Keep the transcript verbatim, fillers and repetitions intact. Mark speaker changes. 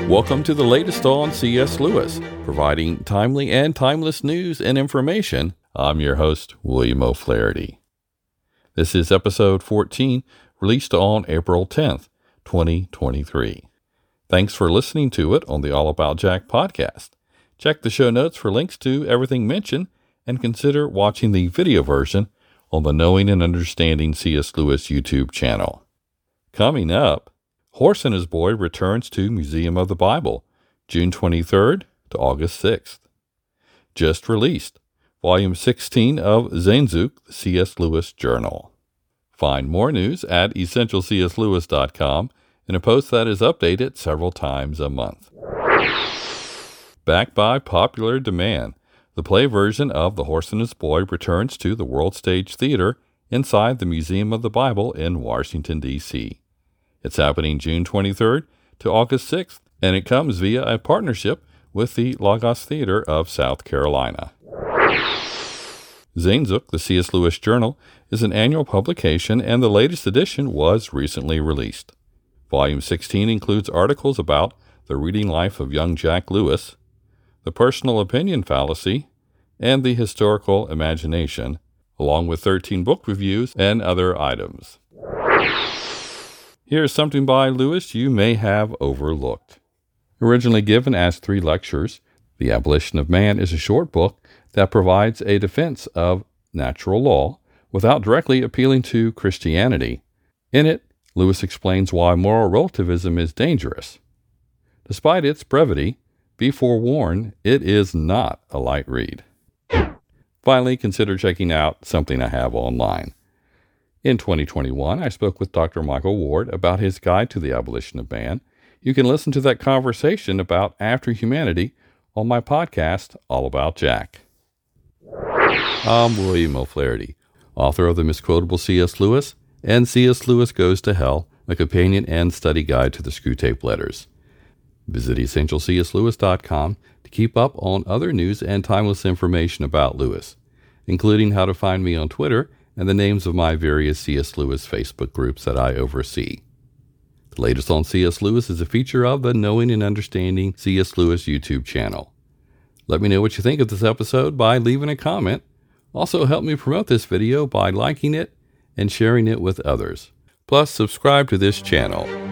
Speaker 1: Welcome to the latest on C S. Lewis, providing timely and timeless news and information. I'm your host, William O'Flaherty. This is episode fourteen, released on April tenth, twenty twenty-three. Thanks for listening to it on the All About Jack podcast. Check the show notes for links to everything mentioned, and consider watching the video version on the Knowing and Understanding C S. Lewis YouTube channel. Coming up, Horse and His Boy returns to Museum of the Bible, June twenty-third to August sixth. Just released, Volume sixteen of Sehnsucht, the C S. Lewis Journal. Find more news at essential c s lewis dot com in a post that is updated several times a month. Backed by popular demand, the play version of The Horse and His Boy returns to the World Stage Theater inside the Museum of the Bible in Washington, D C It's happening June twenty-third to August sixth, and it comes via a partnership with the Logos Theater of South Carolina. Sehnsucht, the C S. Lewis Journal, is an annual publication, and the latest edition was recently released. Volume sixteen includes articles about the reading life of young Jack Lewis, the personal opinion fallacy, and the historical imagination, along with thirteen book reviews and other items. Here's something by Lewis you may have overlooked. Originally given as three lectures, The Abolition of Man is a short book that provides a defense of natural law without directly appealing to Christianity. In it, Lewis explains why moral relativism is dangerous. Despite its brevity, be forewarned, it is not a light read. Finally, consider checking out something I have online. In twenty twenty-one, I spoke with Doctor Michael Ward about his guide to the abolition of man. You can listen to that conversation about after humanity on my podcast, All About Jack. I'm William O'Flaherty, author of the misquotable C S. Lewis and C S. Lewis Goes to Hell, a companion and study guide to the Screwtape Letters. Visit essential c s lewis dot com to keep up on other news and timeless information about Lewis, including how to find me on Twitter and the names of my various C S. Lewis Facebook groups that I oversee. The latest on C S. Lewis is a feature of the Knowing and Understanding C S. Lewis YouTube channel. Let me know what you think of this episode by leaving a comment. Also, help me promote this video by liking it and sharing it with others. Plus, subscribe to this channel.